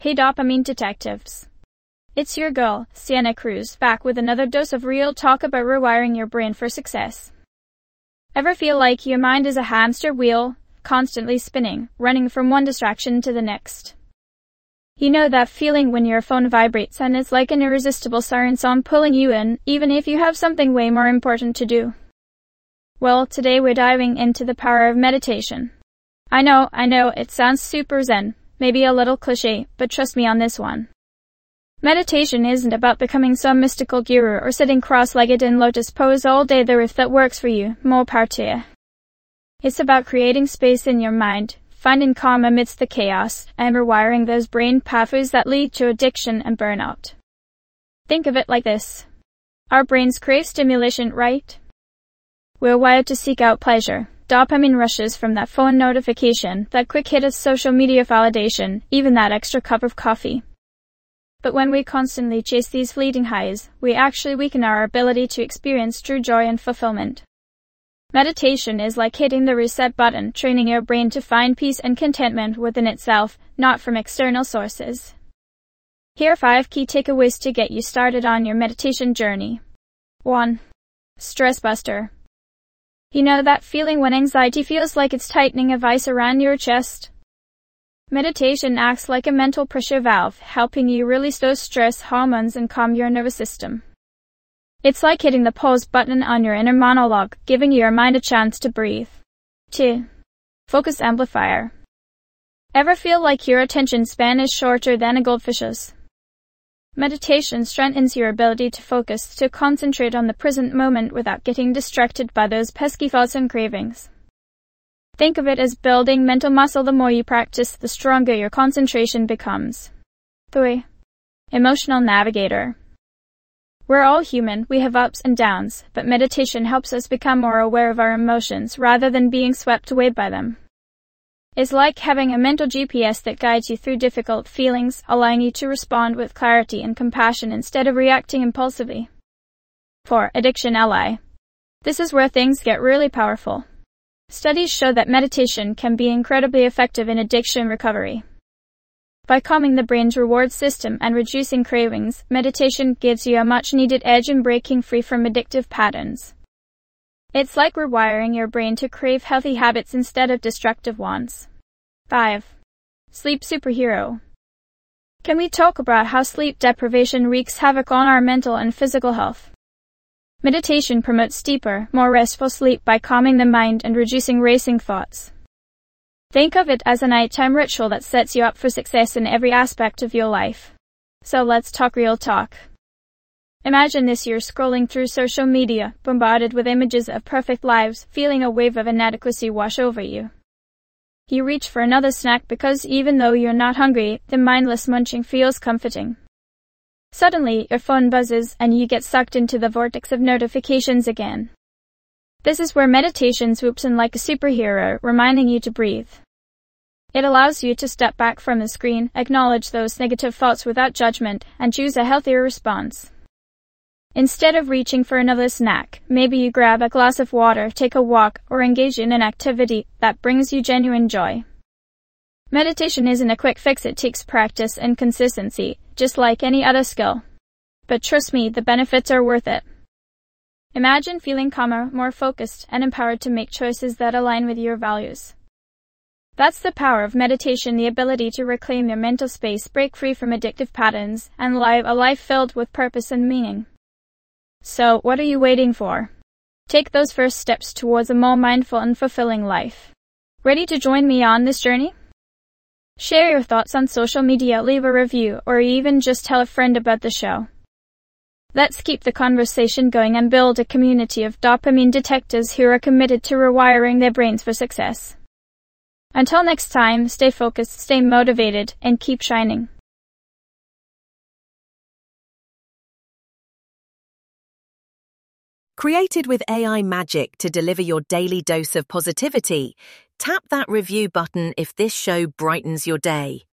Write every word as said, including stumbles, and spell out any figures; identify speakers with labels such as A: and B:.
A: Hey dopamine detectives. It's your girl, Sienna Cruz, back with another dose of real talk about rewiring your brain for success. Ever feel like your mind is a hamster wheel, constantly spinning, running from one distraction to the next? You know that feeling when your phone vibrates and it's like an irresistible siren song pulling you in, even if you have something way more important to do? Well, today we're diving into the power of meditation. I know, I know, it sounds super zen, maybe a little cliche, but trust me on this one. Meditation isn't about becoming some mystical guru or sitting cross-legged in lotus pose all day. There, if that works for you, more power to you. It's about creating space in your mind, finding calm amidst the chaos, and rewiring those brain pathways that lead to addiction and burnout. Think of it like this. Our brains crave stimulation, right? We're wired to seek out pleasure. Dopamine rushes from that phone notification, that quick hit of social media validation, even that extra cup of coffee. But when we constantly chase these fleeting highs, we actually weaken our ability to experience true joy and fulfillment. Meditation is like hitting the reset button, training your brain to find peace and contentment within itself, not from external sources. Here are five key takeaways to get you started on your meditation journey. one. Stress buster. You know that feeling when anxiety feels like it's tightening a vice around your chest? Meditation acts like a mental pressure valve, helping you release those stress hormones and calm your nervous system. It's like hitting the pause button on your inner monologue, giving your mind a chance to breathe. two. Focus amplifier. Ever feel like your attention span is shorter than a goldfish's? Meditation strengthens your ability to focus, to concentrate on the present moment without getting distracted by those pesky thoughts and cravings. Think of it as building mental muscle. The more you practice, the stronger your concentration becomes. three. Emotional navigator. We're all human, we have ups and downs, but meditation helps us become more aware of our emotions rather than being swept away by them. It's like having a mental G P S that guides you through difficult feelings, allowing you to respond with clarity and compassion instead of reacting impulsively. four. Addiction ally. This is where things get really powerful. Studies show that meditation can be incredibly effective in addiction recovery. By calming the brain's reward system and reducing cravings, meditation gives you a much-needed edge in breaking free from addictive patterns. It's like rewiring your brain to crave healthy habits instead of destructive ones. five. Sleep superhero. Can we talk about how sleep deprivation wreaks havoc on our mental and physical health? Meditation promotes deeper, more restful sleep by calming the mind and reducing racing thoughts. Think of it as a nighttime ritual that sets you up for success in every aspect of your life. So let's talk real talk. Imagine this: you're scrolling through social media, bombarded with images of perfect lives, feeling a wave of inadequacy wash over you. You reach for another snack because even though you're not hungry, the mindless munching feels comforting. Suddenly, your phone buzzes and you get sucked into the vortex of notifications again. This is where meditation swoops in like a superhero, reminding you to breathe. It allows you to step back from the screen, acknowledge those negative thoughts without judgment, and choose a healthier response. Instead of reaching for another snack, maybe you grab a glass of water, take a walk, or engage in an activity that brings you genuine joy. Meditation isn't a quick fix, it takes practice and consistency, just like any other skill. But trust me, the benefits are worth it. Imagine feeling calmer, more focused, and empowered to make choices that align with your values. That's the power of meditation, the ability to reclaim your mental space, break free from addictive patterns, and live a life filled with purpose and meaning. So, what are you waiting for? Take those first steps towards a more mindful and fulfilling life. Ready to join me on this journey? Share your thoughts on social media, leave a review, or even just tell a friend about the show. Let's keep the conversation going and build a community of dopamine detectives who are committed to rewiring their brains for success. Until next time, stay focused, stay motivated, and keep shining.
B: Created with A I magic to deliver your daily dose of positivity, tap that review button if this show brightens your day.